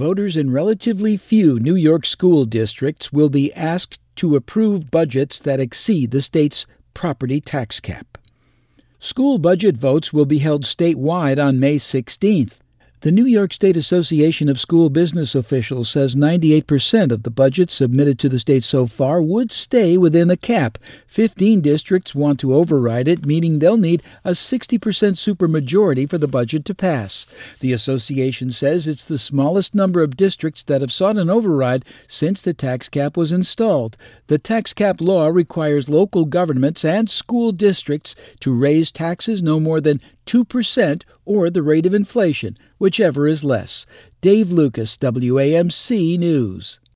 Voters in relatively few New York school districts will be asked to approve budgets that exceed the state's property tax cap. School budget votes will be held statewide on May 16th. The New York State Association of School Business Officials says 98% of the budget submitted to the state so far would stay within the cap. 15 districts want to override it, meaning they'll need a 60% supermajority for the budget to pass. The association says it's the smallest number of districts that have sought an override since the tax cap was installed. The tax cap law requires local governments and school districts to raise taxes no more than 2% or the rate of inflation, whichever is less. Dave Lucas, WAMC News.